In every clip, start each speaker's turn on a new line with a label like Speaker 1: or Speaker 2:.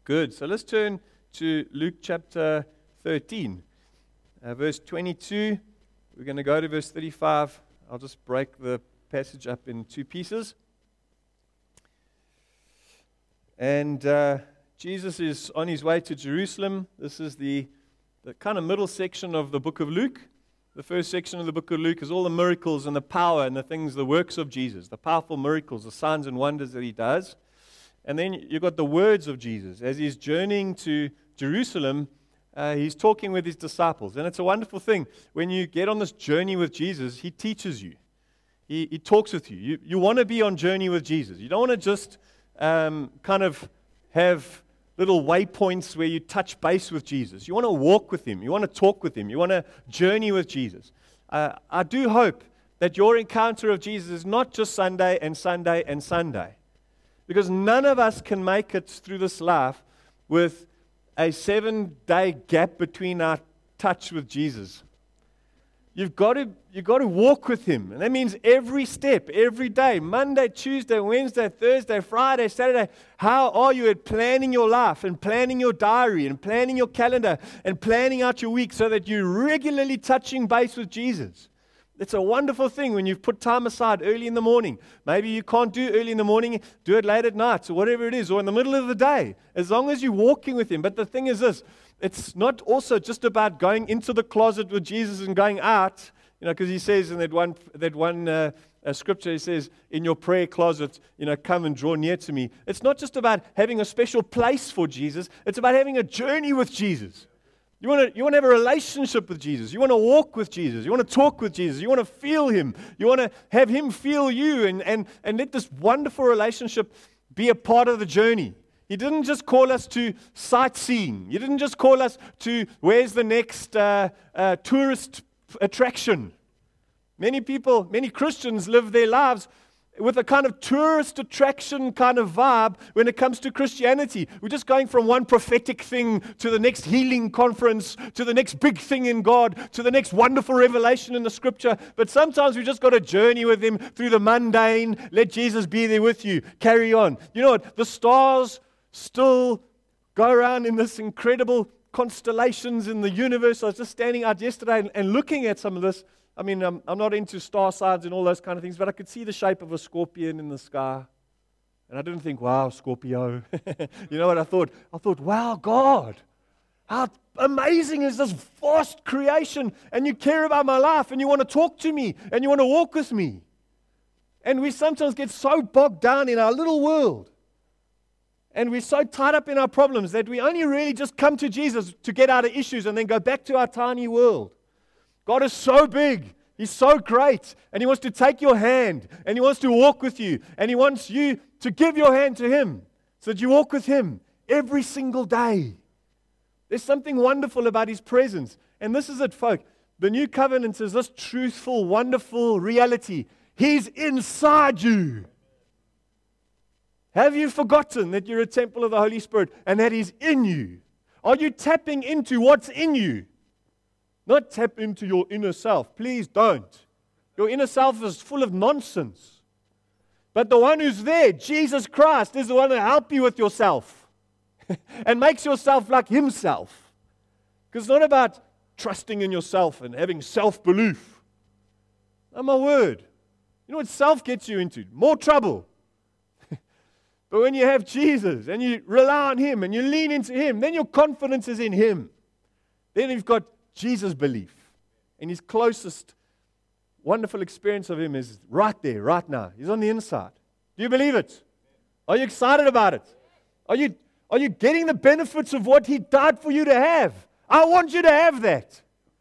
Speaker 1: Good. So let's turn to Luke chapter 13, verse 22. We're going to go to verse 35. I'll just break the passage up in two pieces. And Jesus is on his way to Jerusalem. This is the kind of middle section of the book of Luke. The first section of the book of Luke is all the miracles and the power and the things, the works of Jesus, the powerful miracles, the signs and wonders that he does. And then you've got the words of Jesus. As he's journeying to Jerusalem, he's talking with his disciples. And it's a wonderful thing. When you get on this journey with Jesus, he teaches you. He talks with you. You want to be on journey with Jesus. You don't want to just kind of have little waypoints where you touch base with Jesus. You want to walk with him. You want to talk with him. You want to journey with Jesus. I do hope that your encounter of Jesus is not just Sunday and Sunday and Sunday. Because none of us can make it through this life with a 7-day gap between our touch with Jesus. You've got to walk with him. And that means every step, every day, Monday, Tuesday, Wednesday, Thursday, Friday, Saturday. How are you at planning your life and planning your diary and planning your calendar and planning out your week so that you're regularly touching base with Jesus? It's a wonderful thing when you've put time aside early in the morning. Maybe you can't do early in the morning, do it late at night or whatever it is, or in the middle of the day, as long as you're walking with him. But the thing is this, it's not also just about going into the closet with Jesus and going out, because he says in that one scripture, he says, in your prayer closet, come and draw near to me. It's not just about having a special place for Jesus, it's about having a journey with Jesus. You want to have a relationship with Jesus. You want to walk with Jesus. You want to talk with Jesus. You want to feel him. You want to have him feel you and let this wonderful relationship be a part of the journey. He didn't just call us to sightseeing. He didn't just call us to where's the next tourist attraction. Many Christians live their lives with a kind of tourist attraction kind of vibe when it comes to Christianity. We're just going from one prophetic thing to the next healing conference, to the next big thing in God, to the next wonderful revelation in the scripture. But sometimes we just got to journey with him through the mundane. Let Jesus be there with you. Carry on. You know what? The stars still go around in this incredible constellations in the universe. I was just standing out yesterday and looking at some of this. I mean, I'm not into star signs and all those kind of things, but I could see the shape of a scorpion in the sky. And I didn't think, wow, Scorpio. You know what I thought? I thought, wow, God, how amazing is this vast creation? And you care about my life, and you want to talk to me, and you want to walk with me. And we sometimes get so bogged down in our little world. And we're so tied up in our problems that we only really just come to Jesus to get out of issues and then go back to our tiny world. God is so big. He's so great. And he wants to take your hand. And he wants to walk with you. And he wants you to give your hand to him so that you walk with him every single day. There's something wonderful about his presence. And this is it, folk. The new covenant is this truthful, wonderful reality. He's inside you. Have you forgotten that you're a temple of the Holy Spirit and that he's in you? Are you tapping into what's in you? Not tap into your inner self. Please don't. Your inner self is full of nonsense. But the one who's there, Jesus Christ, is the one to help you with yourself and makes yourself like himself. Because it's not about trusting in yourself and having self-belief. Oh, my word. You know what self gets you into? More trouble. But when you have Jesus and you rely on him and you lean into him, then your confidence is in him. Then you've got Jesus' belief. And his closest wonderful experience of him is right there, right now. He's on the inside. Do you believe it? Are you excited about it? Are you getting the benefits of what he died for you to have? I want you to have that.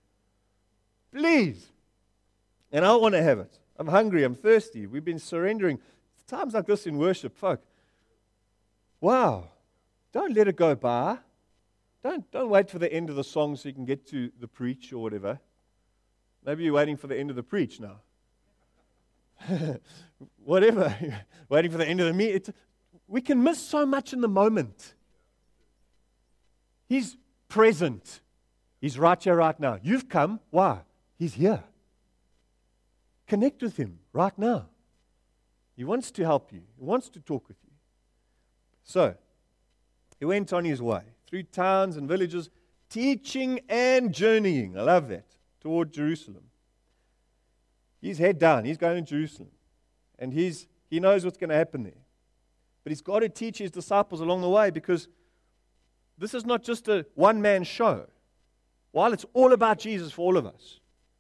Speaker 1: Please. And I want to have it. I'm hungry. I'm thirsty. We've been surrendering. Times like this in worship, folk. Wow. Don't let it go by. Don't wait for the end of the song so you can get to the preach or whatever. Maybe you're waiting for the end of the preach now. Whatever. Waiting for the end of the meeting. We can miss so much in the moment. He's present. He's right here, right now. You've come. Why? He's here. Connect with him right now. He wants to help you. He wants to talk with you. So, he went on his way through towns and villages, teaching and journeying. I love that. Toward Jerusalem. He's head down. He's going to Jerusalem. And he knows what's going to happen there. But he's got to teach his disciples along the way, because this is not just a one-man show. While it's all about Jesus for all of us,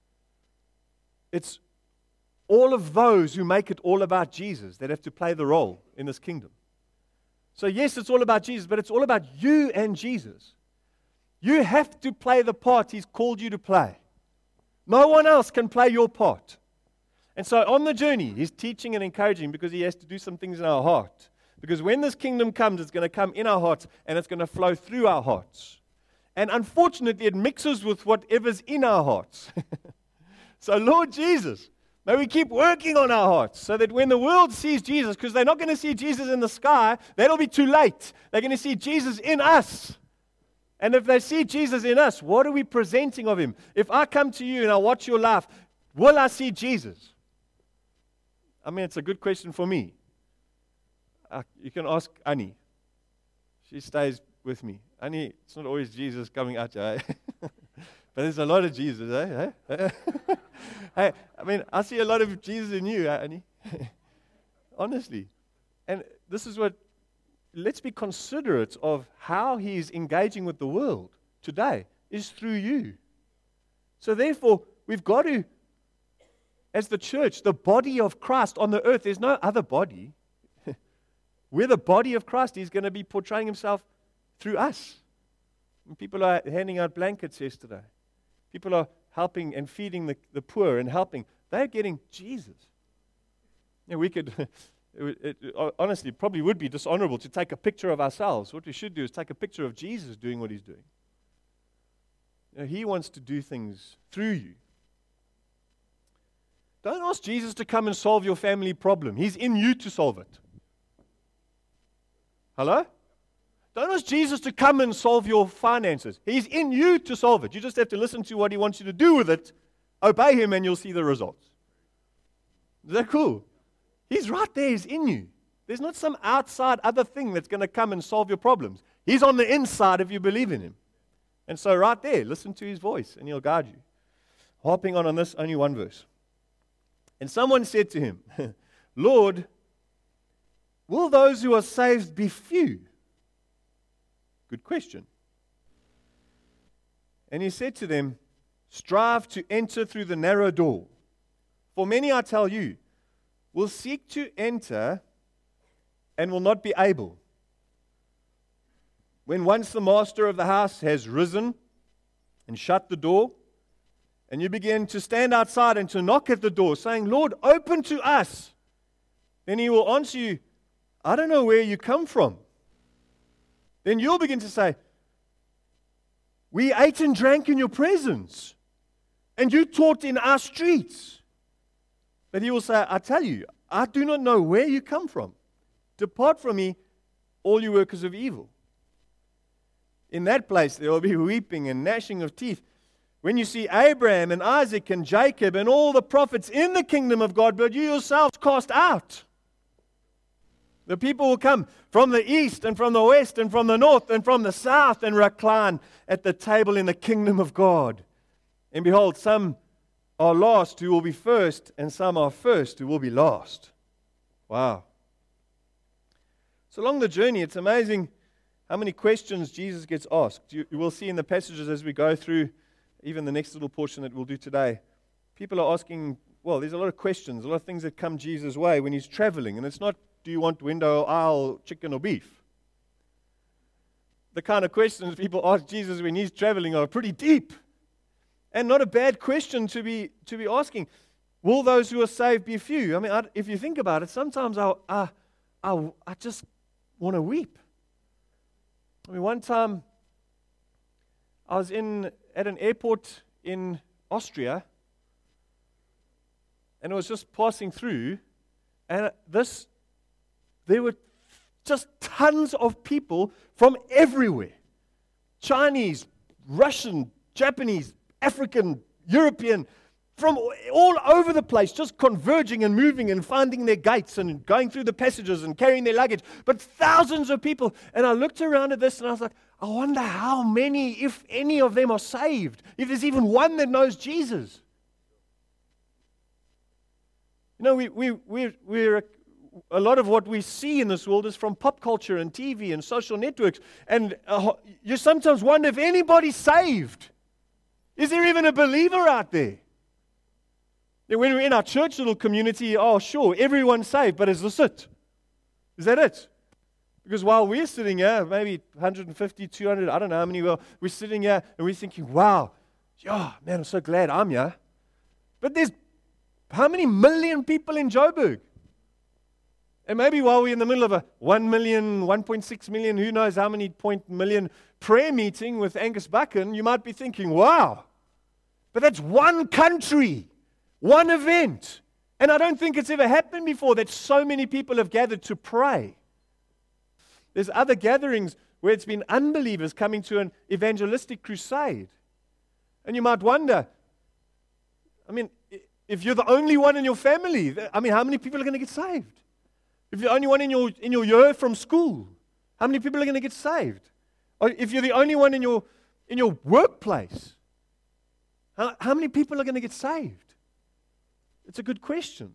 Speaker 1: it's all of those who make it all about Jesus that have to play the role in this kingdom. So yes, it's all about Jesus, but it's all about you and Jesus. You have to play the part He's called you to play. No one else can play your part. And so on the journey, He's teaching and encouraging, because He has to do some things in our heart. Because when this kingdom comes, it's going to come in our hearts, and it's going to flow through our hearts. And unfortunately, it mixes with whatever's in our hearts. So Lord Jesus, may we keep working on our hearts, so that when the world sees Jesus, because they're not going to see Jesus in the sky, that'll be too late. They're going to see Jesus in us. And if they see Jesus in us, what are we presenting of Him? If I come to you and I watch your life, will I see Jesus? I mean, it's a good question for me. You can ask Annie. She stays with me. Annie, it's not always Jesus coming at you, eh? But there's a lot of Jesus, eh? Hey, I mean, I see a lot of Jesus in you, Annie. Honestly. And this is what, let's be considerate of how He's engaging with the world today, is through you. So therefore, we've got to, as the church, the body of Christ on the earth, there's no other body. We're the body of Christ. He's going to be portraying Himself through us. And people are handing out blankets yesterday. People are helping and feeding the poor and helping. They're getting Jesus. Yeah, we could, honestly, probably would be dishonorable to take a picture of ourselves. What we should do is take a picture of Jesus doing what He's doing. You know, He wants to do things through you. Don't ask Jesus to come and solve your family problem. He's in you to solve it. Hello? Don't ask Jesus to come and solve your finances. He's in you to solve it. You just have to listen to what He wants you to do with it, obey Him, and you'll see the results. Is that cool? He's right there. He's in you. There's not some outside other thing that's going to come and solve your problems. He's on the inside if you believe in Him. And so right there, listen to His voice, and He'll guide you. Harping on this, only one verse. And someone said to Him, Lord, will those who are saved be few? Good question. And He said to them, strive to enter through the narrow door. For many, I tell you, will seek to enter and will not be able. When once the master of the house has risen and shut the door, and you begin to stand outside and to knock at the door, saying, Lord, open to us, then He will answer you, I don't know where you come from. Then you'll begin to say, we ate and drank in your presence, and you taught in our streets. But He will say, I tell you, I do not know where you come from. Depart from me, all you workers of evil. In that place there will be weeping and gnashing of teeth, when you see Abraham and Isaac and Jacob and all the prophets in the kingdom of God, but you yourselves cast out. The people will come from the east and from the west and from the north and from the south and recline at the table in the kingdom of God. And behold, some are last who will be first, and some are first who will be last. Wow. So along the journey, it's amazing how many questions Jesus gets asked. You will see in the passages as we go through, even the next little portion that we'll do today. People are asking, well, there's a lot of questions, a lot of things that come Jesus' way when He's traveling. And it's not, do you want window, aisle, chicken or beef? The kind of questions people ask Jesus when He's traveling are pretty deep. And not a bad question to be asking. Will those who are saved be few? I mean, if you think about it, sometimes I just want to weep. I mean, one time I was at an airport in Austria, and I was just passing through, and there were just tons of people from everywhere. Chinese, Russian, Japanese, African, European, from all over the place, just converging and moving and finding their gates and going through the passages and carrying their luggage, but thousands of people. And I looked around at this and I was like, I wonder how many, if any of them are saved, if there's even one that knows Jesus. You know, we're a lot of what we see in this world is from pop culture and TV and social networks, and you sometimes wonder if anybody's saved. Is there even a believer out there? When we're in our church little community, oh sure, everyone's saved, but is this it? Is that it? Because while we're sitting here, maybe 150, 200, I don't know how many we're sitting here and we're thinking, wow, yeah, man, I'm so glad I'm here. But there's how many million people in Joburg? And maybe while we're in the middle of a 1 million, 1.6 million, who knows how many million prayer meeting with Angus Buchan, you might be thinking, wow, but that's one country. One event. And I don't think it's ever happened before that so many people have gathered to pray. There's other gatherings where it's been unbelievers coming to an evangelistic crusade. And you might wonder, I mean, if you're the only one in your family, I mean, how many people are going to get saved? If you're the only one in your year from school, how many people are going to get saved? Or if you're the only one in your workplace, how many people are going to get saved? It's a good question.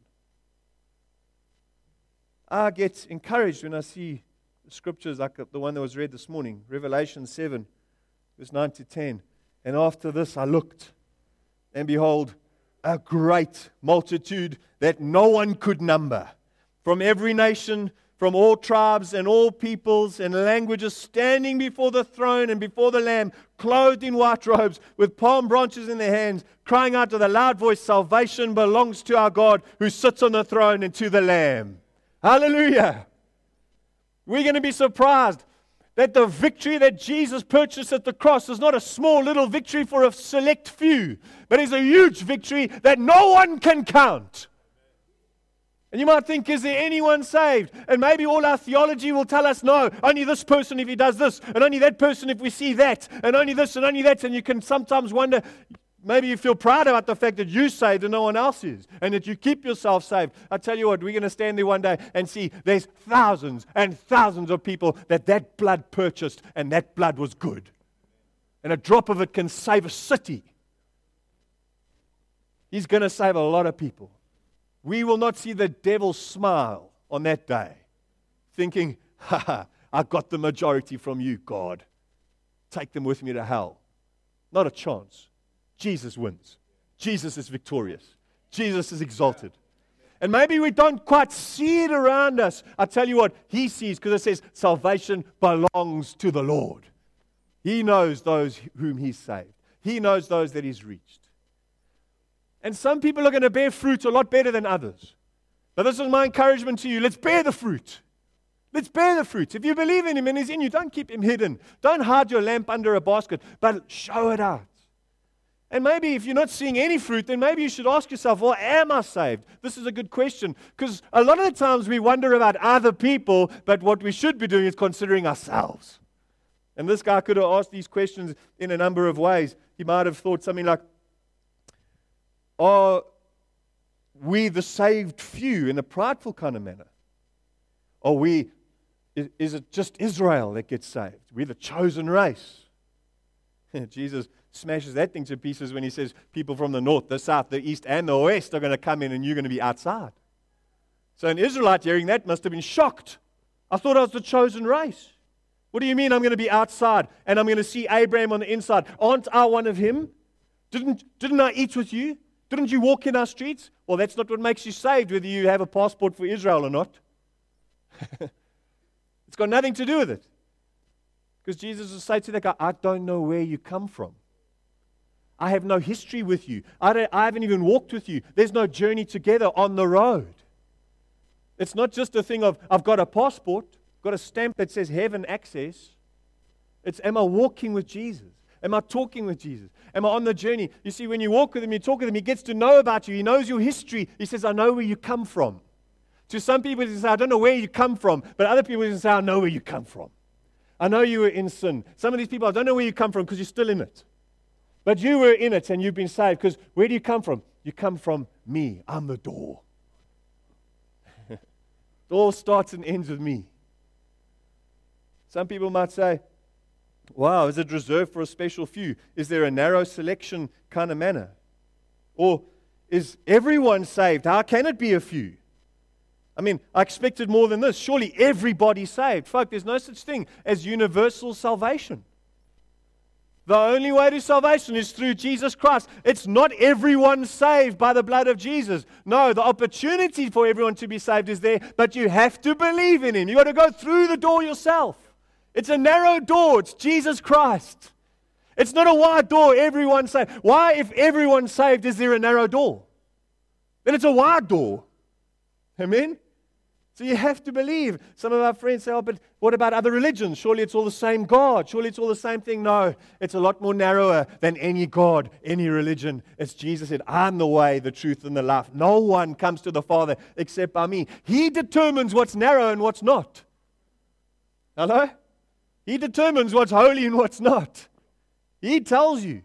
Speaker 1: I get encouraged when I see the scriptures like the one that was read this morning, Revelation 7, verse 9 to 10. And after this I looked, and behold, a great multitude that no one could number, from every nation, from all tribes and all peoples and languages, standing before the throne and before the Lamb, clothed in white robes, with palm branches in their hands, crying out with a loud voice, salvation belongs to our God who sits on the throne and to the Lamb. Hallelujah. We're going to be surprised that the victory that Jesus purchased at the cross is not a small little victory for a select few, but is a huge victory that no one can count. And you might think, is there anyone saved? And maybe all our theology will tell us, no, only this person if he does this, and only that person if we see that, and only this and only that. And you can sometimes wonder, maybe you feel proud about the fact that you're saved and no one else is, and that you keep yourself saved. I tell you what, we're going to stand there one day and see there's thousands and thousands of people that blood purchased, and that blood was good. And a drop of it can save a city. He's going to save a lot of people. We will not see the devil smile on that day, thinking, I got the majority from you, God. Take them with me to hell. Not a chance. Jesus wins. Jesus is victorious. Jesus is exalted. And maybe we don't quite see it around us. I tell you what, He sees, because it says salvation belongs to the Lord. He knows those whom He's saved. He knows those that He's reached. And some people are going to bear fruit a lot better than others. But this is my encouragement to you. Let's bear the fruit. Let's bear the fruit. If you believe in Him and He's in you, don't keep Him hidden. Don't hide your lamp under a basket, but show it out. And maybe if you're not seeing any fruit, then maybe you should ask yourself, well, am I saved? This is a good question. Because a lot of the times we wonder about other people, but what we should be doing is considering ourselves. And this guy could have asked these questions in a number of ways. He might have thought something like, are we the saved few in a prideful kind of manner? Is it just Israel that gets saved? We're the chosen race. Jesus smashes that thing to pieces when He says people from the north, the south, the east, and the west are going to come in and you're going to be outside. So an Israelite hearing that must have been shocked. I thought I was the chosen race. What do you mean I'm going to be outside and I'm going to see Abraham on the inside? Aren't I one of him? Didn't I eat with you? Didn't you walk in our streets? Well, that's not what makes you saved, whether you have a passport for Israel or not. It's got nothing to do with it. Because Jesus will say to that guy, I don't know where you come from. I have no history with you. I haven't even walked with you. There's no journey together on the road. It's not just a thing of, I've got a passport, got a stamp that says heaven access. It's, am I walking with Jesus? Am I talking with Jesus? Am I on the journey? You see, when you walk with Him, you talk with Him, He gets to know about you. He knows your history. He says, I know where you come from. To some people, He says, I don't know where you come from. But other people, He says, I know where you come from. I know you were in sin. Some of these people, I don't know where you come from because you're still in it. But you were in it and you've been saved because where do you come from? You come from me. I'm the door. It all starts and ends with me. Some people might say, wow, is it reserved for a special few? Is there a narrow selection kind of manner? Or is everyone saved? How can it be a few? I mean, I expected more than this. Surely everybody's saved. Folk, there's no such thing as universal salvation. The only way to salvation is through Jesus Christ. It's not everyone saved by the blood of Jesus. No, the opportunity for everyone to be saved is there, but you have to believe in Him. You've got to go through the door yourself. It's a narrow door. It's Jesus Christ. It's not a wide door, everyone saved. Why, if everyone's saved, is there a narrow door? Then it's a wide door. Amen? So you have to believe. Some of our friends say, oh, but what about other religions? Surely it's all the same God. Surely it's all the same thing. No, it's a lot more narrower than any God, any religion. As Jesus said, I'm the way, the truth, and the life. No one comes to the Father except by me. He determines what's narrow and what's not. Hello? He determines what's holy and what's not. He tells you.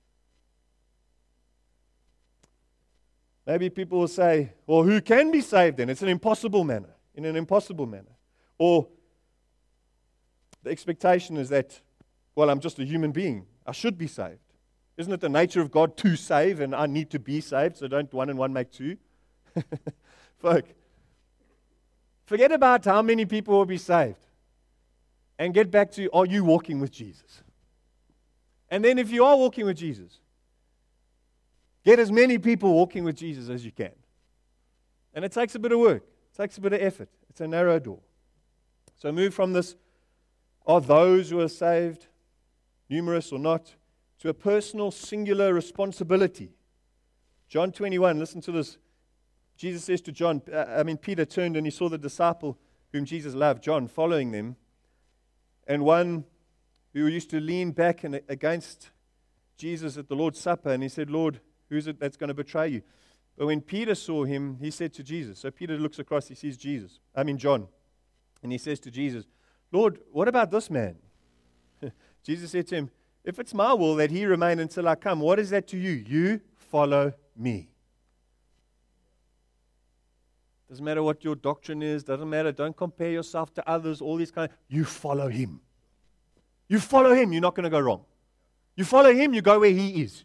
Speaker 1: Maybe people will say, well, who can be saved then? It's an impossible manner. In an impossible manner. Or the expectation is that, well, I'm just a human being. I should be saved. Isn't it the nature of God to save, and I need to be saved, so don't one and one make two? Folk, forget about how many people will be saved. And get back to, are you walking with Jesus? And then if you are walking with Jesus, get as many people walking with Jesus as you can. And it takes a bit of work. It takes a bit of effort. It's a narrow door. So move from this, are those who are saved, numerous or not, to a personal, singular responsibility. John 21, listen to this. Jesus says to John, Peter turned and he saw the disciple whom Jesus loved, John, following them, and one who used to lean back and against Jesus at the Lord's Supper, and he said, Lord, who is it that's going to betray you? But when Peter saw him, he said to Jesus, so Peter looks across, he sees John, and he says to Jesus, Lord, what about this man? Jesus said to him, if it's my will that he remain until I come, what is that to you? You follow me. Doesn't matter what your doctrine is, doesn't matter, don't compare yourself to others, all these you follow him. You follow him, you're not going to go wrong. You follow him, you go where he is.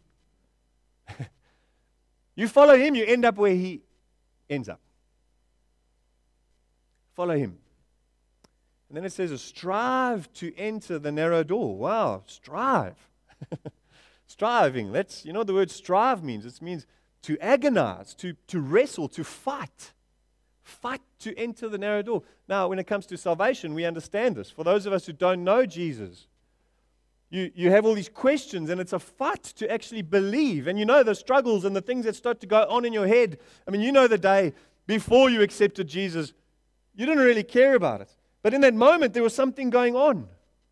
Speaker 1: You follow him, you end up where he ends up. Follow him. And then it says, strive to enter the narrow door. Wow, strive. Striving. You know what the word strive means? It means to agonize, to wrestle, to fight. Fight to enter the narrow door. Now, when it comes to salvation, we understand this. For those of us who don't know Jesus, you have all these questions, and it's a fight to actually believe. And you know the struggles and the things that start to go on in your head. I mean, you know the day before you accepted Jesus, you didn't really care about it. But in that moment, there was something going on.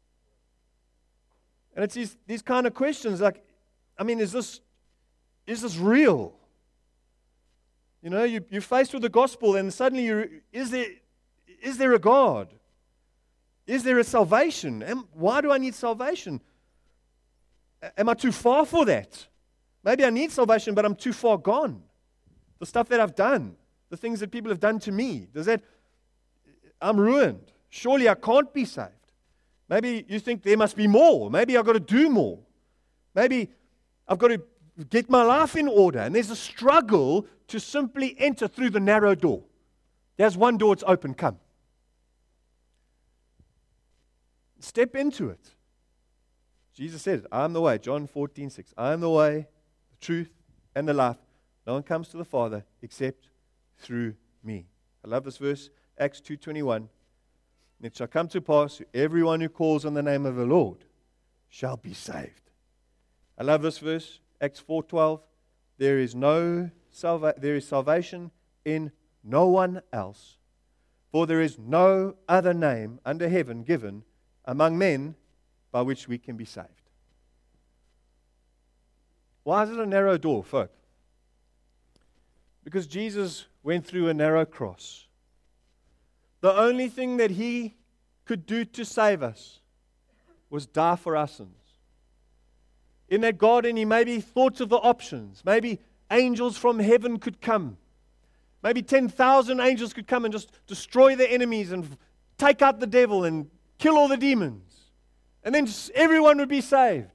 Speaker 1: And it's these kind of questions like, is this real? You know, you're faced with the gospel, and suddenly is there a God? Is there a salvation? Why do I need salvation? Am I too far for that? Maybe I need salvation, but I'm too far gone. The stuff that I've done, the things that people have done to me, I'm ruined. Surely I can't be saved. Maybe you think there must be more. Maybe I've got to do more. Maybe I've got to get my life in order. And there's a struggle to simply enter through the narrow door. There's one door, it's open, come. Step into it. Jesus said, I am the way. John 14:6. I am the way, the truth, and the life. No one comes to the Father except through me. I love this verse, Acts 2:21. And it shall come to pass, everyone who calls on the name of the Lord shall be saved. I love this verse, Acts 4:12. There is salvation in no one else, for there is no other name under heaven given among men by which we can be saved. Why is it a narrow door, folk? Because Jesus went through a narrow cross. The only thing that he could do to save us was die for our sins. In that garden, he maybe thought of the options. Maybe angels from heaven could come. Maybe 10,000 angels could come and just destroy the enemies and take out the devil and kill all the demons. And then everyone would be saved.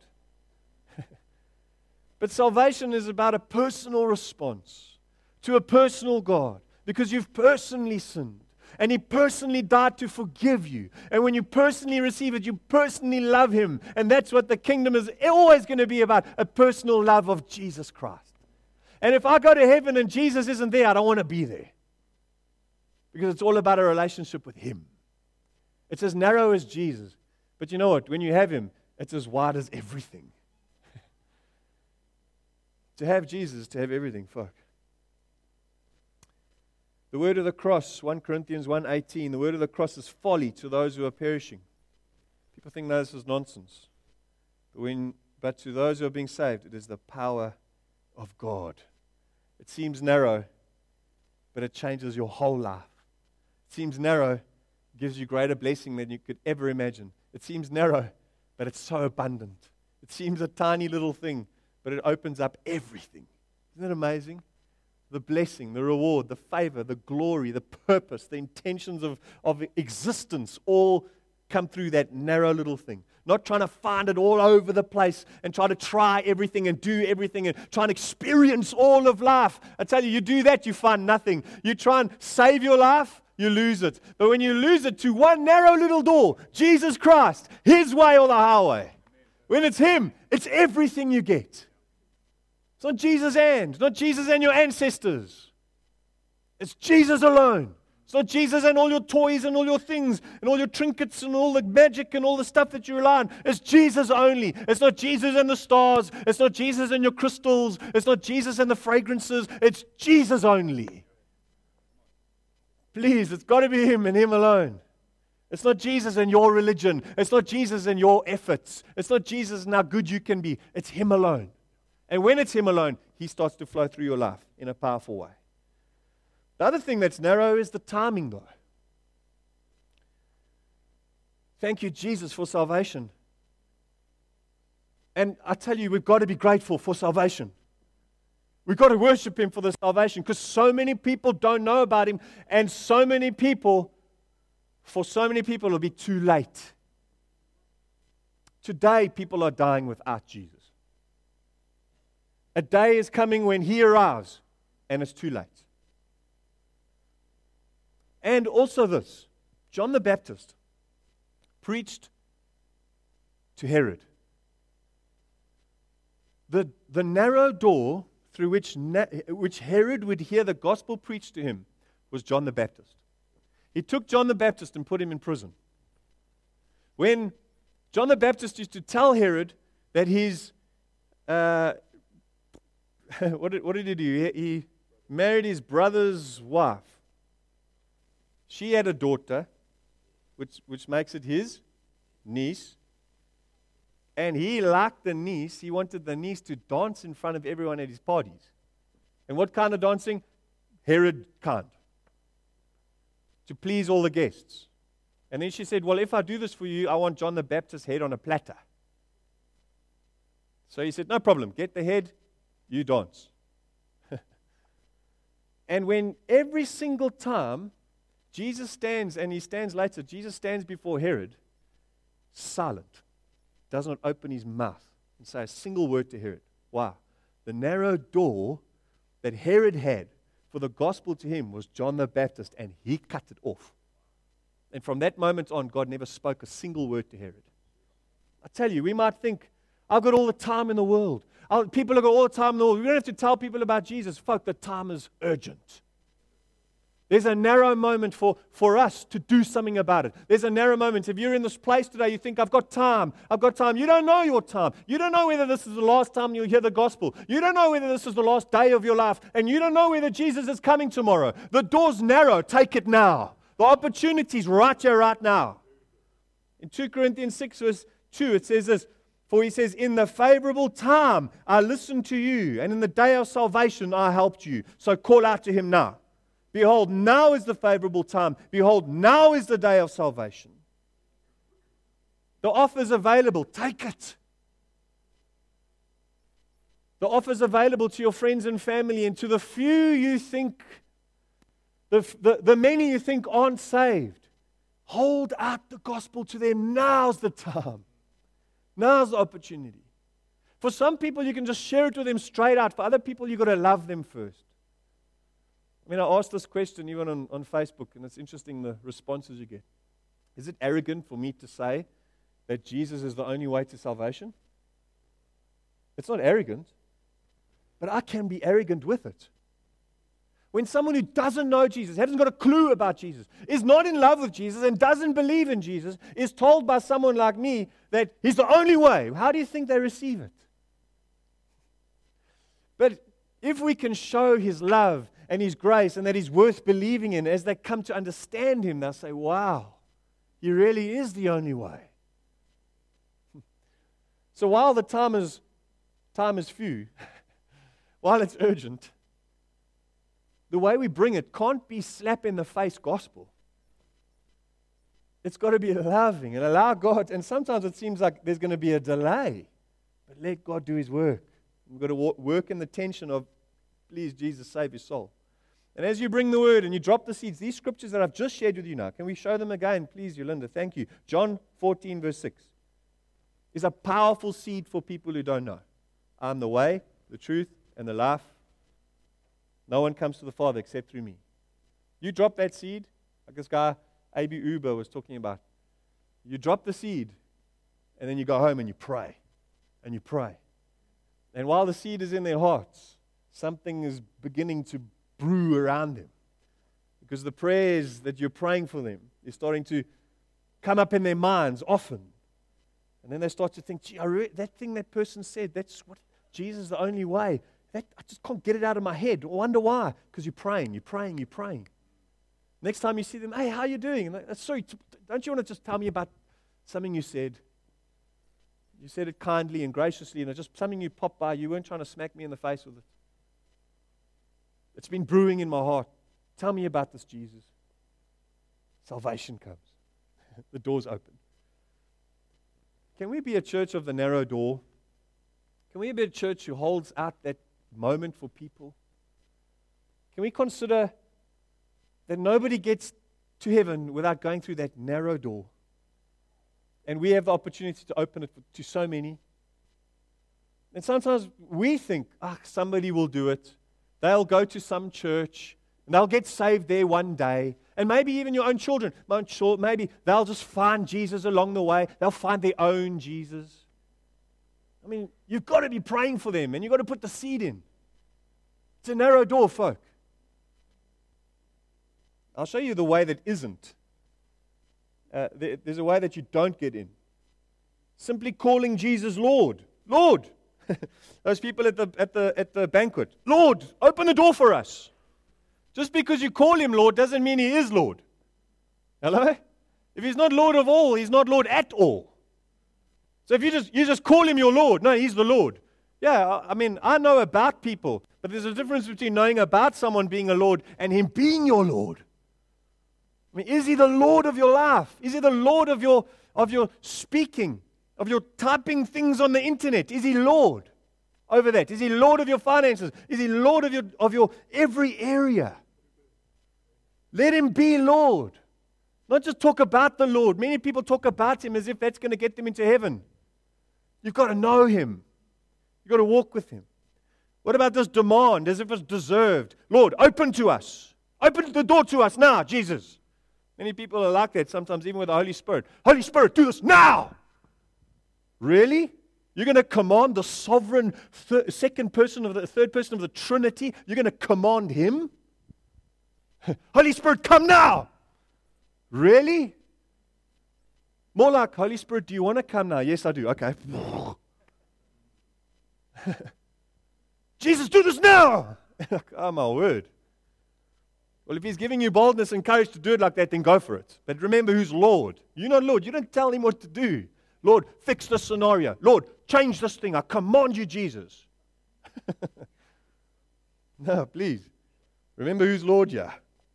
Speaker 1: But salvation is about a personal response to a personal God, because you've personally sinned. And He personally died to forgive you. And when you personally receive it, you personally love Him. And that's what the kingdom is always going to be about, a personal love of Jesus Christ. And if I go to heaven and Jesus isn't there, I don't want to be there. Because it's all about a relationship with Him. It's as narrow as Jesus. But you know what? When you have Him, it's as wide as everything. To have Jesus, to have everything, folk. The word of the cross, 1 Corinthians 1:18, the word of the cross is folly to those who are perishing. People think, no, this is nonsense. But to those who are being saved, it is the power of God. It seems narrow, but it changes your whole life. It seems narrow, gives you greater blessing than you could ever imagine. It seems narrow, but it's so abundant. It seems a tiny little thing, but it opens up everything. Isn't that amazing? The blessing, the reward, the favor, the glory, the purpose, the intentions of existence all come through that narrow little thing. Not trying to find it all over the place and try to try everything and do everything and try and experience all of life. I tell you, you do that, you find nothing. You try and save your life, you lose it. But when you lose it to one narrow little door, Jesus Christ, His way or the highway, when it's Him, it's everything you get. It's not Jesus not Jesus and your ancestors. It's Jesus alone. It's not Jesus and all your toys and all your things and all your trinkets and all the magic and all the stuff that you rely on. It's Jesus only. It's not Jesus and the stars. It's not Jesus and your crystals. It's not Jesus and the fragrances. It's Jesus only. Please, it's got to be Him and Him alone. It's not Jesus and your religion. It's not Jesus and your efforts. It's not Jesus and how good you can be. It's Him alone. And when it's Him alone, He starts to flow through your life in a powerful way. The other thing that's narrow is the timing, though. Thank you, Jesus, for salvation. And I tell you, we've got to be grateful for salvation. We've got to worship Him for the salvation, because so many people don't know about Him, and for so many people, it'll be too late. Today, people are dying without Jesus. A day is coming when He arrives, and it's too late. And also this, John the Baptist preached to Herod. The narrow door through which Herod would hear the gospel preached to him was John the Baptist. He took John the Baptist and put him in prison. When John the Baptist used to tell Herod that his what did he do? He married his brother's wife. She had a daughter, which makes it his niece. And he liked the niece. He wanted the niece to dance in front of everyone at his parties. And what kind of dancing? Herod kind. To please all the guests. And then she said, well, if I do this for you, I want John the Baptist's head on a platter. So he said, no problem. Get the head. You dance. And when every single time Jesus stands, and He stands later, Jesus stands before Herod, silent, does not open His mouth and say a single word to Herod. Why? The narrow door that Herod had for the gospel to him was John the Baptist, and he cut it off. And from that moment on, God never spoke a single word to Herod. I tell you, we might think, I've got all the time in the world. People have got all the time in the world. We don't have to tell people about Jesus. Folk, the time is urgent. There's a narrow moment for us to do something about it. There's a narrow moment. If you're in this place today, you think, I've got time. You don't know your time. You don't know whether this is the last time you'll hear the gospel. You don't know whether this is the last day of your life. And you don't know whether Jesus is coming tomorrow. The door's narrow. Take it now. The opportunity's right here, right now. In 2 Corinthians 6, verse 2, it says this, for he says, in the favorable time I listened to you, and in the day of salvation I helped you. So call out to Him now. Behold, now is the favorable time. Behold, now is the day of salvation. The offer is available. Take it. The offer's available to your friends and family, and to the few you think, the many you think aren't saved. Hold out the gospel to them. Now's the time. Now's the opportunity. For some people, you can just share it with them straight out. For other people, you've got to love them first. I mean, I asked this question even on Facebook, and it's interesting the responses you get. Is it arrogant for me to say that Jesus is the only way to salvation? It's not arrogant, but I can be arrogant with it. When someone who doesn't know Jesus, hasn't got a clue about Jesus, is not in love with Jesus and doesn't believe in Jesus, is told by someone like me that He's the only way, how do you think they receive it? But if we can show His love and His grace and that He's worth believing in, as they come to understand Him, they'll say, wow, He really is the only way. So while the time is few, while it's urgent, the way we bring it can't be slap in the face gospel. It's got to be loving and allow God, and sometimes it seems like there's going to be a delay, but let God do His work. We've got to work in the tension of, please, Jesus, save your soul. And as you bring the word and you drop the seeds, these scriptures that I've just shared with you now, can we show them again, please, Yolanda? Thank you. John 14, verse 6 is a powerful seed for people who don't know. I'm the way, the truth, and the life. No one comes to the Father except through me. You drop that seed, like this guy, A.B. Uber, was talking about. You drop the seed, and then you go home and you pray. And you pray. And while the seed is in their hearts, something is beginning to brew around them. Because the prayers that you're praying for them is starting to come up in their minds often. And then they start to think, gee, that thing that person said, that's what Jesus is the only way. I just can't get it out of my head. I wonder why. Because you're praying. Next time you see them, hey, how are you doing? And they're, sorry, don't you want to just tell me about something you said? You said it kindly and graciously, and it's just something you popped by. You weren't trying to smack me in the face with it. It's been brewing in my heart. Tell me about this, Jesus. Salvation comes. The door's open. Can we be a church of the narrow door? Can we be a church who holds out that moment for people? Can we consider that nobody gets to heaven without going through that narrow door? And we have the opportunity to open it to so many. And sometimes we think, somebody will do it. They'll go to some church, and they'll get saved there one day. And maybe even your own children. Maybe they'll just find Jesus along the way. They'll find their own Jesus. I mean, you've got to be praying for them, and you've got to put the seed in. It's a narrow door, folk. I'll show you the way that isn't. There's a way that you don't get in. Simply calling Jesus Lord. Lord. Those people at the banquet. Lord, open the door for us. Just because you call Him Lord doesn't mean He is Lord. Hello? If He's not Lord of all, He's not Lord at all. So if you just call Him your Lord, no, He's the Lord. Yeah, I mean, I know about people, but there's a difference between knowing about someone being a Lord and Him being your Lord. I mean, is He the Lord of your life? Is He the Lord of your speaking, of your typing things on the internet? Is He Lord over that? Is He Lord of your finances? Is He Lord of your every area? Let Him be Lord. Not just talk about the Lord. Many people talk about Him as if that's going to get them into heaven. You've got to know Him. You've got to walk with Him. What about this demand as if it's deserved? Lord, open to us. Open the door to us now, Jesus. Many people are like that sometimes, even with the Holy Spirit. Holy Spirit, do this now. Really? You're going to command the sovereign third person of the Trinity? You're going to command Him? Holy Spirit, come now. Really? More like, Holy Spirit, do you want to come now? Yes, I do. Okay. Jesus, do this now. Oh, my word. Well, if He's giving you boldness and courage to do it like that, then go for it. But remember who's Lord. You're not Lord. You don't tell Him what to do. Lord, fix this scenario. Lord, change this thing. I command you, Jesus. No, please. Remember who's Lord here.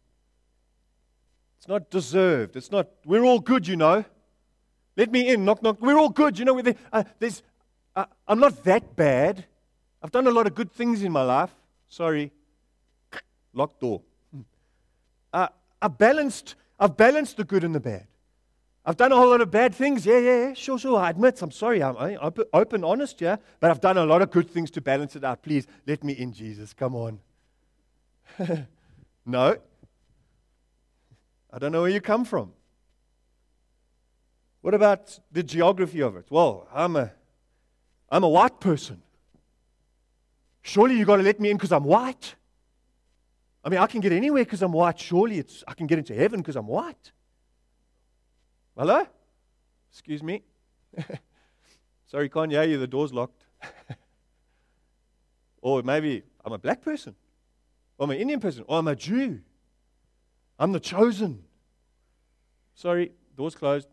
Speaker 1: It's not deserved. It's not, we're all good, you know. Let me in. Knock, knock. We're all good, you know. I'm not that bad. I've done a lot of good things in my life. Sorry. Locked door. I've balanced the good and the bad. I've done a whole lot of bad things. Yeah, sure. I admit, I'm sorry. I'm open, honest, yeah. But I've done a lot of good things to balance it out. Please, let me in, Jesus. Come on. No. I don't know where you come from. What about the geography of it? Well, I'm a white person. Surely you got to let me in because I'm white. I mean, I can get anywhere because I'm white. Surely I can get into heaven because I'm white. Hello? Excuse me. Sorry, can't hear you. The door's locked. Or maybe I'm a black person. Or I'm an Indian person. Or I'm a Jew. I'm the chosen. Sorry, door's closed.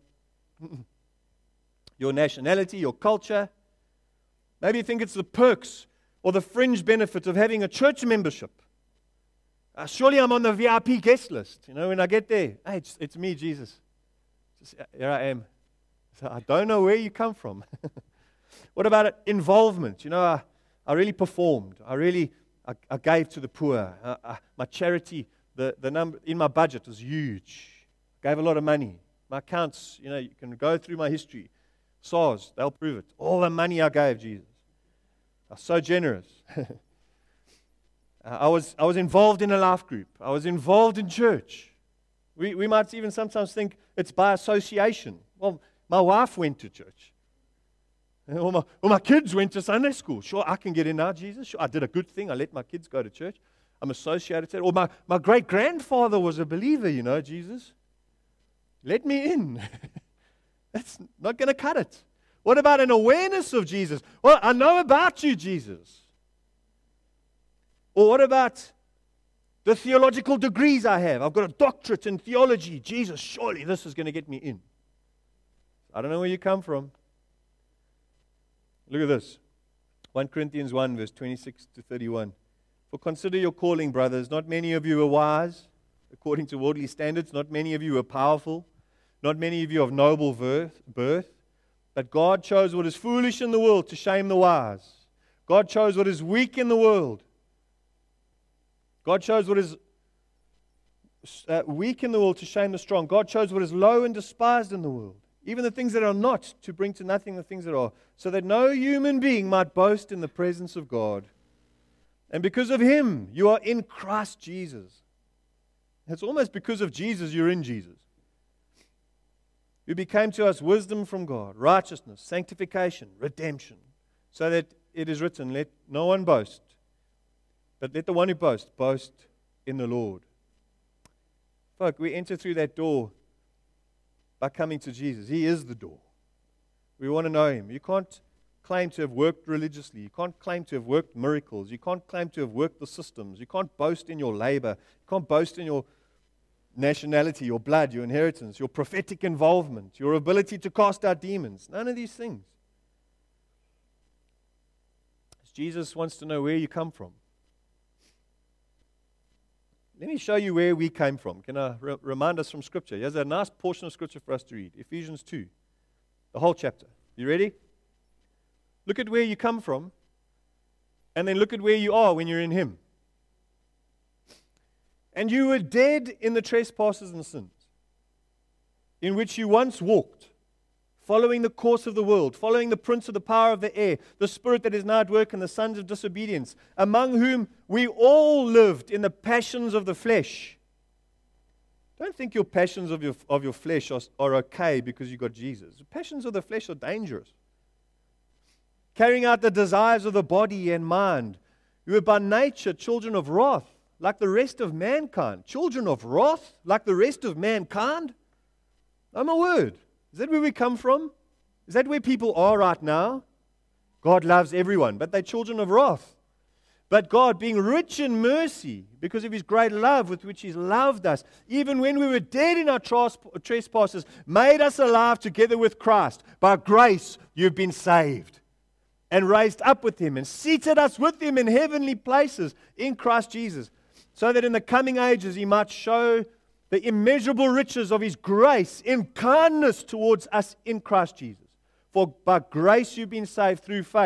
Speaker 1: Your nationality, your culture. Maybe you think it's the perks or the fringe benefit of having a church membership. Surely I'm on the VIP guest list. You know, when I get there, hey, it's me, Jesus. Here I am. So I don't know where you come from. What about it? Involvement? You know, I really performed. I gave to the poor. My charity, the number in my budget was huge. Gave a lot of money. My accounts, you know, you can go through my history. SARS, they'll prove it. All the money I gave Jesus. I was so generous. I was involved in a life group. I was involved in church. We might even sometimes think it's by association. Well, my wife went to church. Or my kids went to Sunday school. Sure, I can get in now, Jesus. Sure, I did a good thing. I let my kids go to church. I'm associated to it. Or my great-grandfather was a believer, you know, Jesus. Let me in. That's not going to cut it. What about an awareness of Jesus? Well, I know about you, Jesus. Or what about the theological degrees I have? I've got a doctorate in theology. Jesus, surely this is going to get me in. I don't know where you come from. Look at this. 1 Corinthians 1, verse 26 to 31. For consider your calling, brothers. Not many of you are wise, according to worldly standards. Not many of you are powerful. Not many of you of noble birth. But God chose what is foolish in the world to shame the wise. God chose what is weak in the world. God chose what is weak in the world to shame the strong. God chose what is low and despised in the world, even the things that are not, to bring to nothing the things that are, so that no human being might boast in the presence of God. And because of Him, you are in Christ Jesus. It's almost because of Jesus you're in Jesus. Who became to us wisdom from God, righteousness, sanctification, redemption, so that it is written, let no one boast, but let the one who boasts, boast in the Lord. Folk, we enter through that door by coming to Jesus. He is the door. We want to know Him. You can't claim to have worked religiously. You can't claim to have worked miracles. You can't claim to have worked the systems. You can't boast in your labor. You can't boast in your nationality, your blood, your inheritance, your prophetic involvement, your ability to cast out demons. None of these things. Jesus wants to know where you come from. Let me show you where we came from. Can I remind us from Scripture? Here's a nice portion of Scripture for us to read. Ephesians 2, the whole chapter. You ready? Look at where you come from, and then look at where you are when you're in Him. And you were dead in the trespasses and sins, in which you once walked, following the course of the world, following the prince of the power of the air, the spirit that is now at work in the sons of disobedience, among whom we all lived in the passions of the flesh. Don't think your passions of your flesh are okay because you got Jesus. The passions of the flesh are dangerous. Carrying out the desires of the body and mind. You were by nature children of wrath, like the rest of mankind. Children of wrath, like the rest of mankind? Oh my word. Is that where we come from? Is that where people are right now? God loves everyone, but they're children of wrath. But God, being rich in mercy, because of His great love with which He's loved us, even when we were dead in our trespasses, made us alive together with Christ. By grace you've been saved, and raised up with Him, and seated us with Him in heavenly places in Christ Jesus, so that in the coming ages He might show the immeasurable riches of His grace in kindness towards us in Christ Jesus. For by grace you've been saved through faith.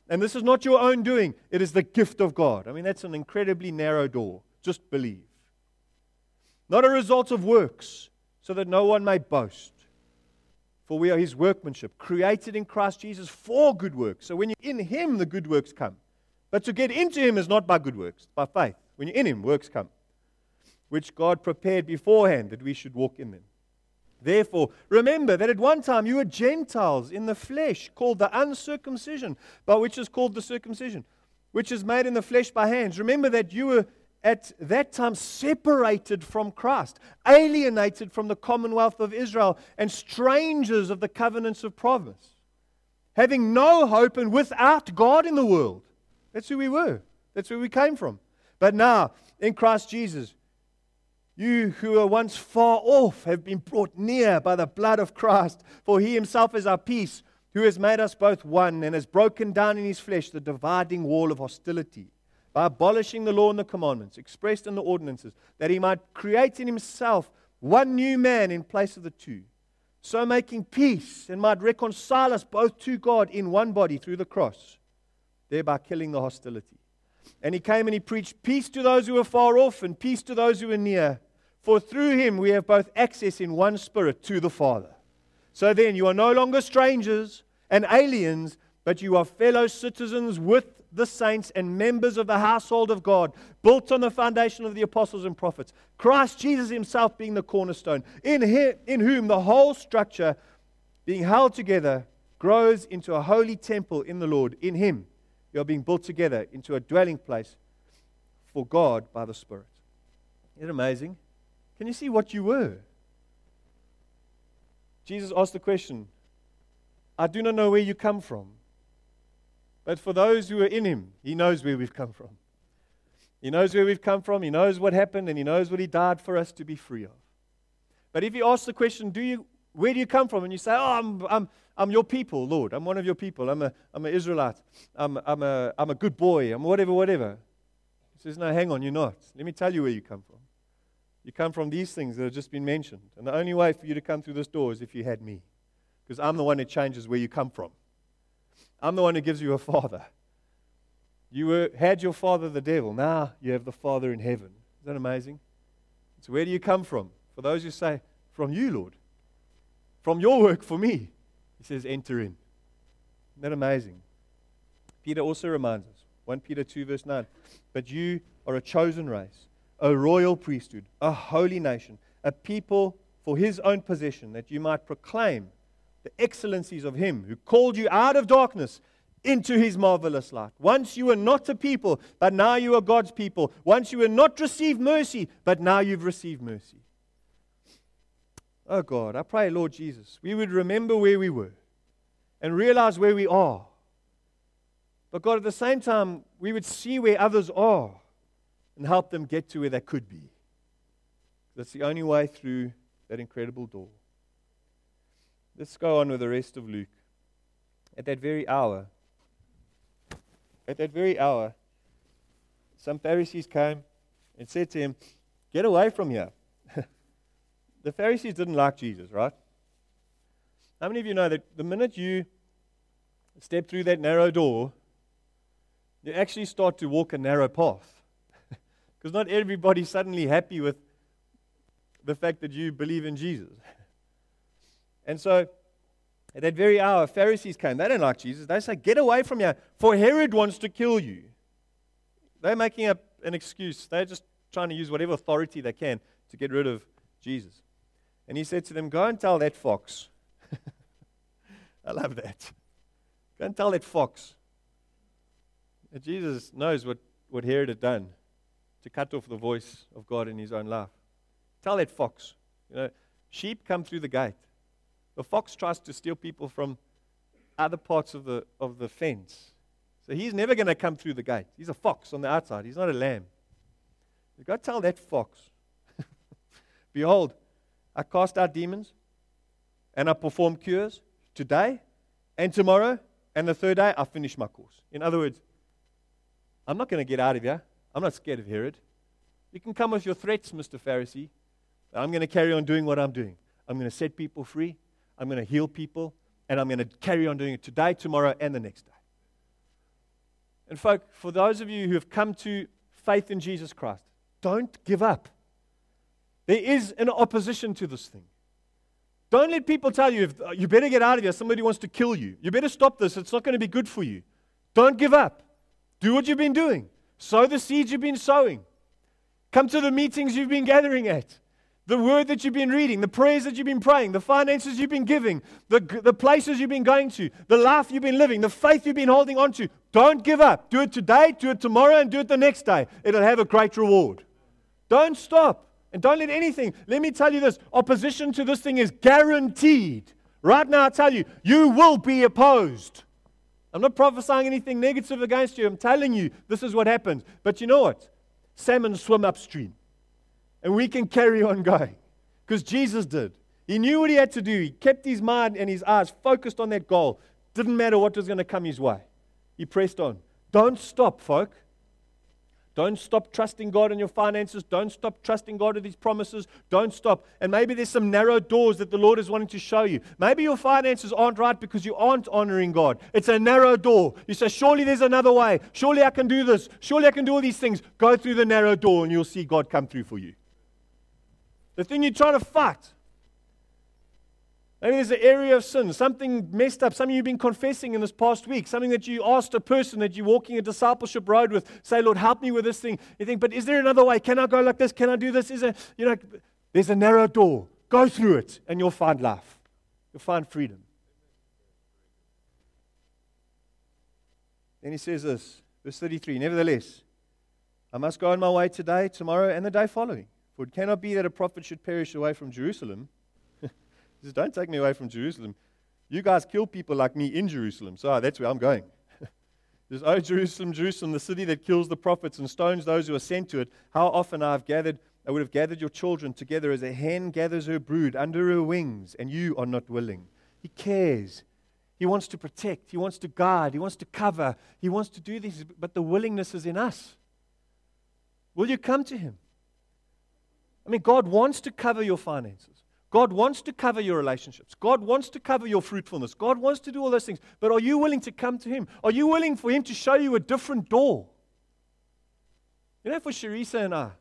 Speaker 1: And this is not your own doing. It is the gift of God. I mean, that's an incredibly narrow door. Just believe. Not a result of works, so that no one may boast. For we are His workmanship, created in Christ Jesus for good works. So when you're in Him, the good works come. But to get into Him is not by good works, by faith. When you're in Him, works come, which God prepared beforehand that we should walk in them. Therefore, remember that at one time you were Gentiles in the flesh, called the uncircumcision, but which is called the circumcision, which is made in the flesh by hands. Remember that you were at that time separated from Christ, alienated from the commonwealth of Israel, and strangers of the covenants of promise, having no hope and without God in the world. That's who we were. That's where we came from. But now, in Christ Jesus, you who were once far off have been brought near by the blood of Christ, for He Himself is our peace, who has made us both one and has broken down in His flesh the dividing wall of hostility, by abolishing the law and the commandments expressed in the ordinances, that He might create in Himself one new man in place of the two, so making peace, and might reconcile us both to God in one body through the cross, thereby killing the hostility. And He came and He preached peace to those who were far off and peace to those who were near. For through Him we have both access in one Spirit to the Father. So then you are no longer strangers and aliens, but you are fellow citizens with the saints and members of the household of God, built on the foundation of the apostles and prophets, Christ Jesus Himself being the cornerstone, in whom the whole structure, being held together, grows into a holy temple in the Lord. In Him you are being built together into a dwelling place for God by the Spirit. Isn't it amazing? Can you see what you were? Jesus asked the question, I do not know where you come from. But for those who are in Him, He knows where we've come from. He knows where we've come from. He knows what happened, and He knows what He died for us to be free of. But if He asks the question, where do you come from? And you say, I'm your people, Lord. I'm one of your people. I'm an Israelite. I'm a good boy. I'm whatever. He says, no, hang on, you're not. Let me tell you where you come from. You come from these things that have just been mentioned. And the only way for you to come through this door is if you had me. Because I'm the one that changes where you come from. I'm the one who gives you a father. You had your father, the devil. Now you have the Father in heaven. Is that amazing? So where do you come from? For those who say, from you, Lord. From your work for me. He says, enter in. Isn't that amazing? Peter also reminds us, 1 Peter 2 verse 9, but you are a chosen race, a royal priesthood, a holy nation, a people for His own possession, that you might proclaim the excellencies of Him who called you out of darkness into His marvelous light. Once you were not a people, but now you are God's people. Once you were not received mercy, but now you've received mercy. Oh God, I pray, Lord Jesus, we would remember where we were and realize where we are. But God, at the same time, we would see where others are and help them get to where they could be. That's the only way through that incredible door. Let's go on with the rest of Luke. At that very hour, some Pharisees came and said to Him, get away from here. The Pharisees didn't like Jesus, right? How many of you know that the minute you step through that narrow door, you actually start to walk a narrow path? Because not everybody's suddenly happy with the fact that you believe in Jesus. And so, at that very hour, Pharisees came. They don't like Jesus. They say, get away from here, for Herod wants to kill you. They're making up an excuse. They're just trying to use whatever authority they can to get rid of Jesus. And He said to them, go and tell that fox. I love that. Go and tell that fox. And Jesus knows what Herod had done to cut off the voice of God in his own life. Tell that fox. Sheep come through the gate. The fox tries to steal people from other parts of the fence. So he's never going to come through the gate. He's a fox on the outside. He's not a lamb. You go tell that fox, behold, I cast out demons and I perform cures today and tomorrow, and the third day I finish my course. In other words, I'm not going to get out of here. I'm not scared of Herod. You can come with your threats, Mr. Pharisee. I'm going to carry on doing what I'm doing. I'm going to set people free. I'm going to heal people. And I'm going to carry on doing it today, tomorrow, and the next day. And folk, for those of you who have come to faith in Jesus Christ, don't give up. There is an opposition to this thing. Don't let people tell you, you better get out of here, somebody wants to kill you. You better stop this, it's not going to be good for you. Don't give up. Do what you've been doing. Sow the seeds you've been sowing. Come to the meetings you've been gathering at. The word that you've been reading, the prayers that you've been praying, the finances you've been giving, the places you've been going to, the life you've been living, the faith you've been holding on to. Don't give up. Do it today, do it tomorrow, and do it the next day. It'll have a great reward. Don't stop. And don't let anything, let me tell you this, opposition to this thing is guaranteed. Right now I tell you, you will be opposed. I'm not prophesying anything negative against you. I'm telling you, this is what happens. But you know what? Salmon swim upstream. And we can carry on going. Because Jesus did. He knew what he had to do. He kept his mind and his eyes focused on that goal. Didn't matter what was going to come his way. He pressed on. Don't stop, folk. Don't stop trusting God in your finances. Don't stop trusting God with His promises. Don't stop. And maybe there's some narrow doors that the Lord is wanting to show you. Maybe your finances aren't right because you aren't honoring God. It's a narrow door. You say, surely there's another way. Surely I can do this. Surely I can do all these things. Go through the narrow door and you'll see God come through for you. The thing you're trying to fight. Maybe there's an area of sin, something messed up, something you've been confessing in this past week, something that you asked a person that you're walking a discipleship road with, say, Lord, help me with this thing. You think, but is there another way? Can I go like this? Can I do this? There's a narrow door. Go through it and you'll find life. You'll find freedom. Then he says this, verse 33, nevertheless, I must go on my way today, tomorrow, and the day following. For it cannot be that a prophet should perish away from Jerusalem. He says, don't take me away from Jerusalem. You guys kill people like me in Jerusalem, so that's where I'm going. He says, oh, Jerusalem, Jerusalem, the city that kills the prophets and stones those who are sent to it. How often I would have gathered your children together as a hen gathers her brood under her wings, and you are not willing. He cares. He wants to protect. He wants to guide. He wants to cover. He wants to do this, but the willingness is in us. Will you come to Him? I mean, God wants to cover your finances. God wants to cover your relationships. God wants to cover your fruitfulness. God wants to do all those things. But are you willing to come to Him? Are you willing for Him to show you a different door? You know, for Sharisa and I,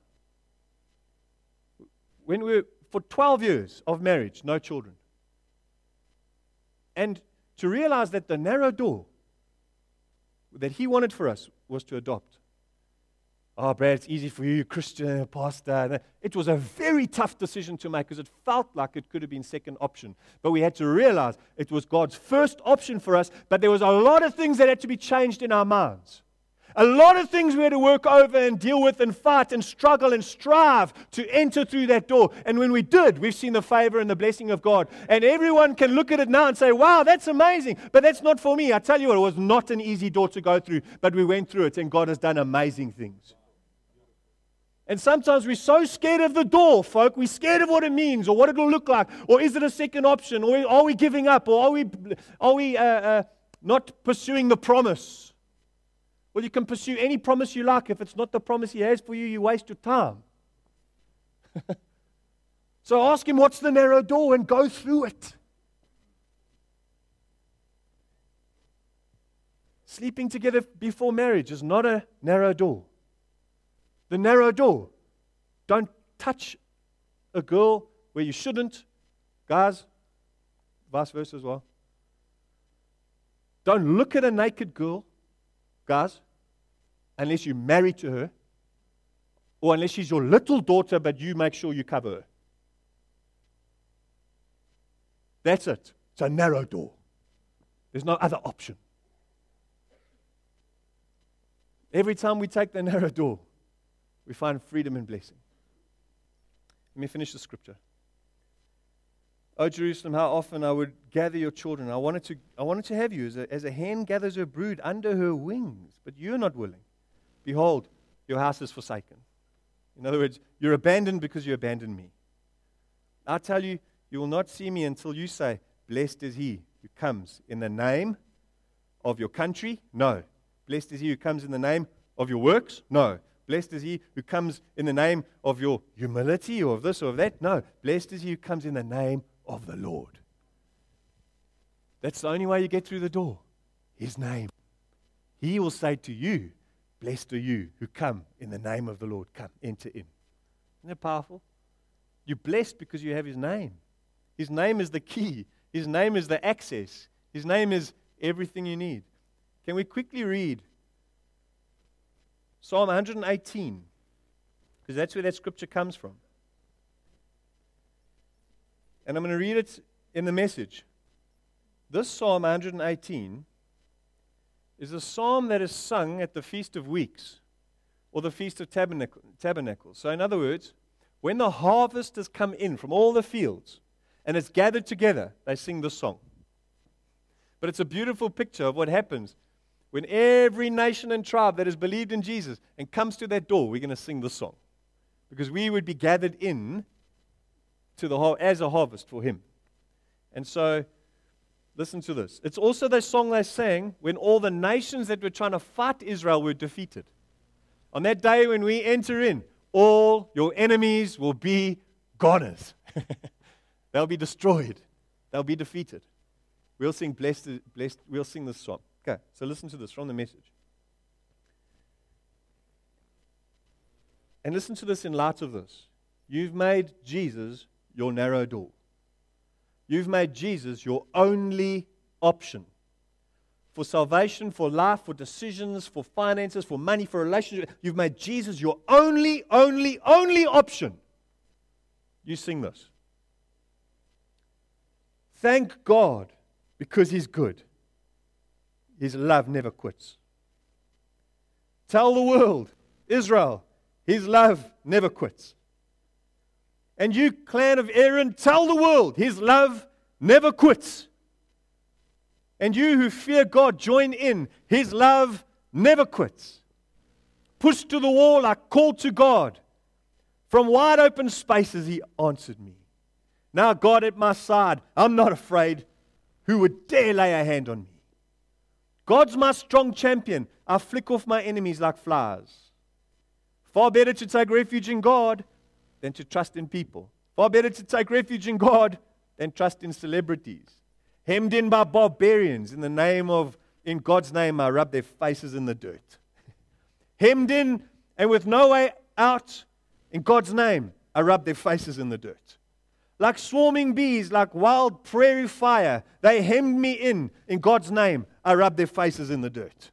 Speaker 1: when we were, for 12 years of marriage, no children. And to realize that the narrow door that He wanted for us was to adopt. Oh, Brad, it's easy for you, Christian, pastor. It was a very tough decision to make because it felt like it could have been second option. But we had to realize it was God's first option for us, but there was a lot of things that had to be changed in our minds. A lot of things we had to work over and deal with and fight and struggle and strive to enter through that door. And when we did, we've seen the favor and the blessing of God. And everyone can look at it now and say, wow, that's amazing. But that's not for me. I tell you what, it was not an easy door to go through, but we went through it and God has done amazing things. And sometimes we're so scared of the door, folk. We're scared of what it means or what it will look like. Or is it a second option? Or are we giving up? Or are we not pursuing the promise? Well, you can pursue any promise you like. If it's not the promise He has for you, you waste your time. So ask Him, what's the narrow door, and go through it. Sleeping together before marriage is not a narrow door. The narrow door. Don't touch a girl where you shouldn't. Guys, vice versa as well. Don't look at a naked girl, guys, unless you're married to her, or unless she's your little daughter, but you make sure you cover her. That's it. It's a narrow door. There's no other option. Every time we take the narrow door, we find freedom and blessing. Let me finish the scripture. Oh, Jerusalem, how often I would gather your children. I wanted to have you as a hen gathers her brood under her wings, but you're not willing. Behold, your house is forsaken. In other words, you're abandoned because you abandoned me. I tell you, you will not see me until you say, blessed is he who comes in the name of your country. No. Blessed is he who comes in the name of your works. No. Blessed is he who comes in the name of your humility or of this or of that. No. Blessed is he who comes in the name of the Lord. That's the only way you get through the door. His name. He will say to you, blessed are you who come in the name of the Lord. Come, enter in. Isn't that powerful? You're blessed because you have His name. His name is the key. His name is the access. His name is everything you need. Can we quickly read Psalm 118? Because that's where that scripture comes from. And I'm going to read it in the Message. This Psalm 118 is a psalm that is sung at the Feast of Weeks or the Feast of Tabernacles. So in other words, when the harvest has come in from all the fields and it's gathered together, they sing this song. But it's a beautiful picture of what happens when every nation and tribe that has believed in Jesus and comes to that door, we're going to sing this song. Because we would be gathered in to as a harvest for Him. And so, listen to this. It's also the song they sang when all the nations that were trying to fight Israel were defeated. On that day when we enter in, all your enemies will be goners. They'll be destroyed. They'll be defeated. We'll sing blessed, we'll sing this song. Okay, so listen to this from the Message. And listen to this in light of this. You've made Jesus your narrow door. You've made Jesus your only option for salvation, for life, for decisions, for finances, for money, for relationships. You've made Jesus your only option. You sing this. Thank God because He's good. His love never quits. Tell the world, Israel, His love never quits. And you, clan of Aaron, tell the world, His love never quits. And you who fear God, join in. His love never quits. Pushed to the wall, I called to God. From wide open spaces, He answered me. Now God at my side, I'm not afraid. Who would dare lay a hand on me? God's my strong champion. I flick off my enemies like flies. Far better to take refuge in God than to trust in people. Far better to take refuge in God than trust in celebrities. Hemmed in by barbarians, in God's name I rub their faces in the dirt. Hemmed in and with no way out, in God's name I rub their faces in the dirt. Like swarming bees, like wild prairie fire, they hemmed me in God's name I rub their faces in the dirt.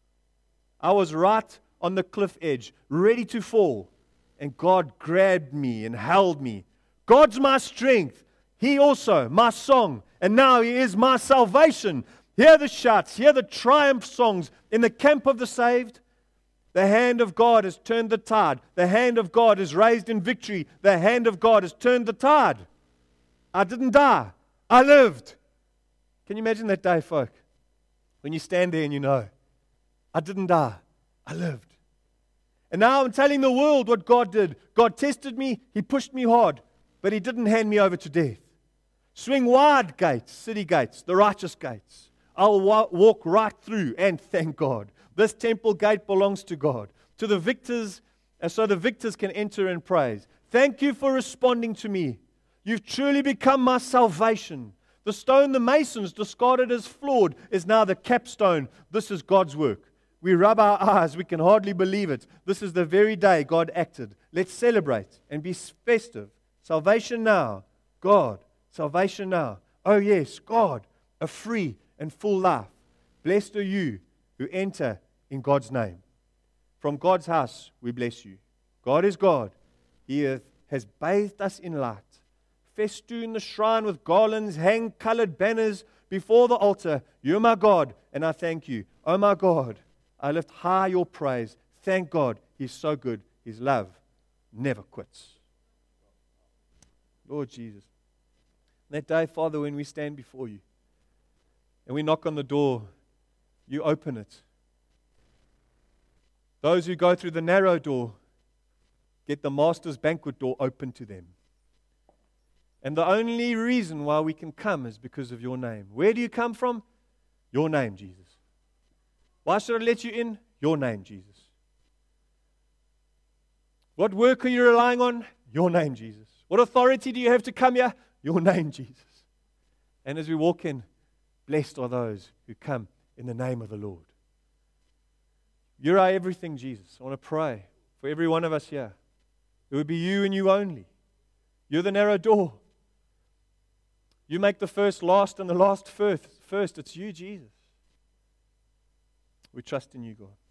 Speaker 1: I was right on the cliff edge, ready to fall, and God grabbed me and held me. God's my strength. He also, my song, and now He is my salvation. Hear the shouts, hear the triumph songs in the camp of the saved. The hand of God has turned the tide. The hand of God is raised in victory. The hand of God has turned the tide. I didn't die. I lived. Can you imagine that day, folk? When you stand there and you know, I didn't die. I lived. And now I'm telling the world what God did. God tested me. He pushed me hard. But He didn't hand me over to death. Swing wide gates, city gates, the righteous gates. I'll walk right through and thank God. This temple gate belongs to God. To the victors, so the victors can enter and praise. Thank you for responding to me. You've truly become my salvation. The stone the masons discarded as flawed is now the capstone. This is God's work. We rub our eyes. We can hardly believe it. This is the very day God acted. Let's celebrate and be festive. Salvation now. God. Salvation now. Oh yes, God. A free and full life. Blessed are you who enter in God's name. From God's house we bless you. God is God. He has bathed us in light. Festoon the shrine with garlands, hang colored banners before the altar. You're my God, and I thank you. Oh my God, I lift high your praise. Thank God, He's so good. His love never quits. Lord Jesus, that day, Father, when we stand before you and we knock on the door, you open it. Those who go through the narrow door get the master's banquet door open to them. And the only reason why we can come is because of your name. Where do you come from? Your name, Jesus. Why should I let you in? Your name, Jesus. What work are you relying on? Your name, Jesus. What authority do you have to come here? Your name, Jesus. And as we walk in, blessed are those who come in the name of the Lord. You're our everything, Jesus. I want to pray for every one of us here. It would be you and you only. You're the narrow door. You make the first last and the last first. It's you, Jesus. We trust in you, God.